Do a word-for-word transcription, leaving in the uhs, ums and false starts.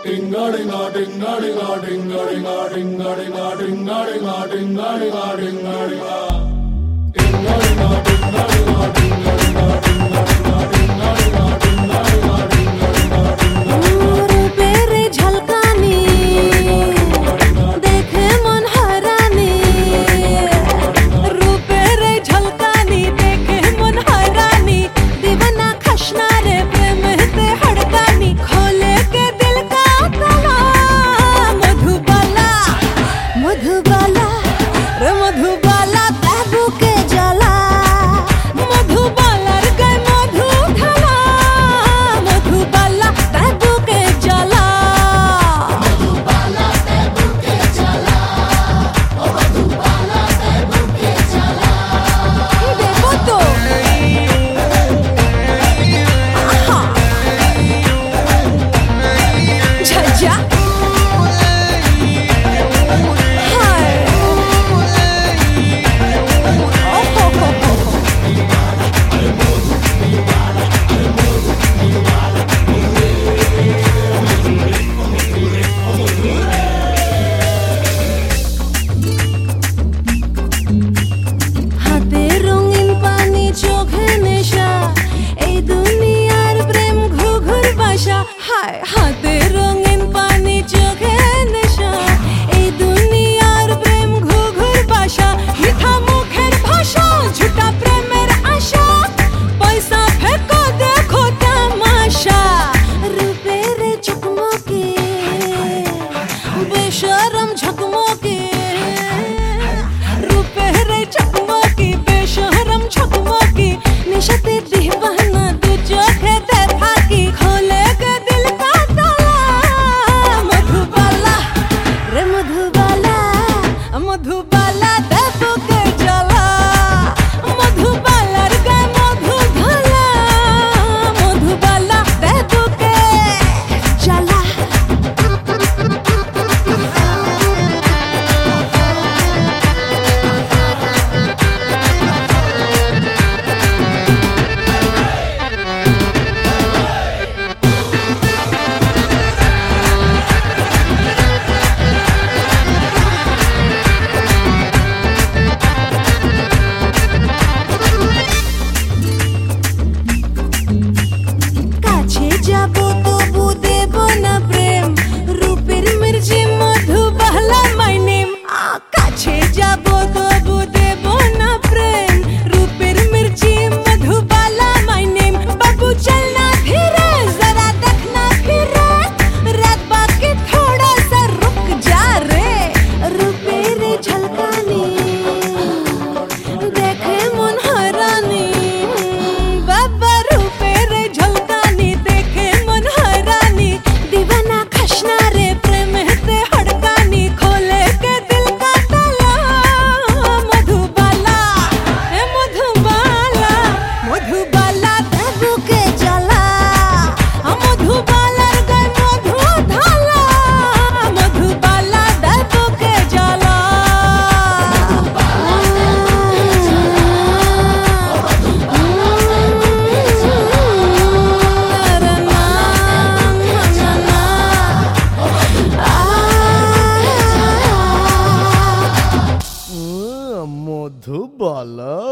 হাতে রঙিন পানি চোখে নেশা, এই দুনিয়ার প্রেম ঘুঘুর বাসা, মিঠা মুখের ভাষা ঝুটা প্রেমের আশা, পয়সা ফেকো দেখো তামাশা, রূপের চকমকে বেশরম ঝকমকে, রূপের চকমকে বেশরম ঝকমকে, নেশাতে দিবানা দু চোখে থাকি, খোলে কে দিল কা তালা, মধুবালা রে মধুবালা, মধুবালা দেবো কে জ্বালা, মধুবালার গায়ে মধু ঢালা, মধুবালা দেবো কে জ্বালা। যাবো তবু দেব না প্রেম, রূপের মির্জি মধুবালা মাই নেম, কাছে যাবো তবু দেব না প্রেম, রূপের মির্জি মধুবালা মাই নেম, বাবু চলনা ধীরে जरा देखना फिरे, रात बाकी थोड़ा सा रुक जा रे, रूपेर झलकानी देखे मन हरानी, बाबा रूपेर झलकानी देखे मन हरानी, दीवाना खशना रे प्रेम ते हड़कानी, खोले के दिल का ताला, मधुबाला ए मधुबाला, मधुबाला देबो के জ্বালা, मधुबालार गाয়ে মধু ঢালা, মধুবালা দেবো কে জ্বালা। মধুবালা।